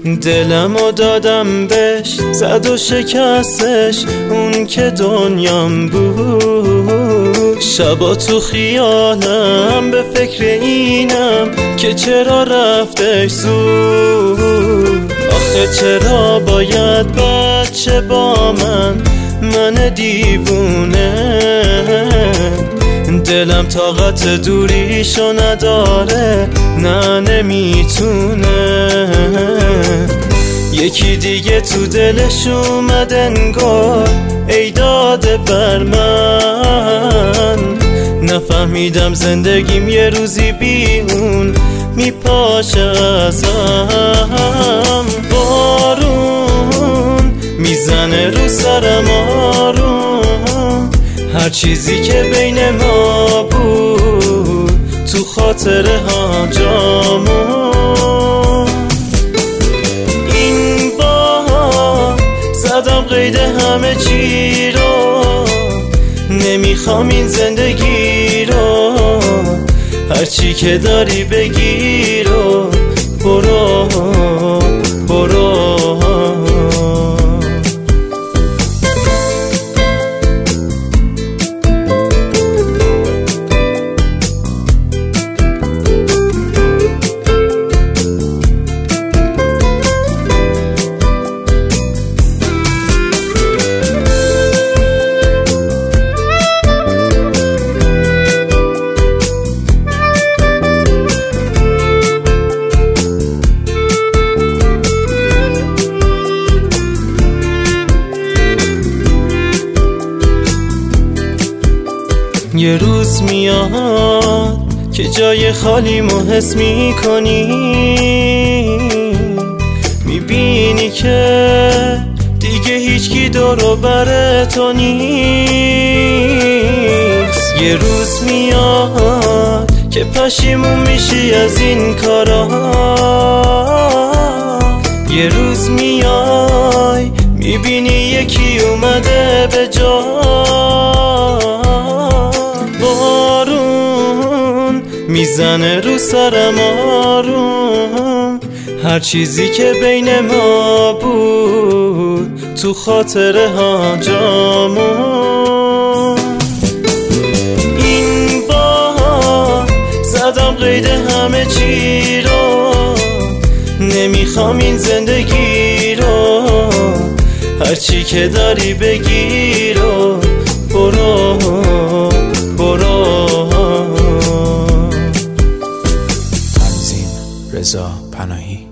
دلمو دادم بهش، زد و شکستش اون که دنیام بود. شبا تو خیالم به فکر اینم که چرا رفتش زود. آخه چرا باید بچه با من دیوونه، دلم طاقت دوریشو نداره، نه نمیتونه. یکی دیگه تو دلش اومد انگار ای داده بر من. نفهمیدم زندگیم یه روزی بی اون میپاشه ازم. بارون میزنه رو سرم آروم، هر چیزی که بین ما بود تو خاطره ها جامون. این بار زدم قید همه چی رو، نمیخوام این زندگی رو، هرچی که داری بگیر و برو برو. یه روز میاد که جای خالیمو حس میکنی، میبینی که دیگه هیچکی دور و بر تو نیست. یه روز میاد که پشیمون میشی از این کارا، یه روز میای میبینی یکی اومده به جا. بارون میزنه رو سرم آروم، هر چیزی که بین ما بود تو خاطره ها جامون. این بار زدم قید همه چی رو، نمیخوام این زندگی رو، هرچی که داری بگیر و برو برو. تنظیم رضا پناهی.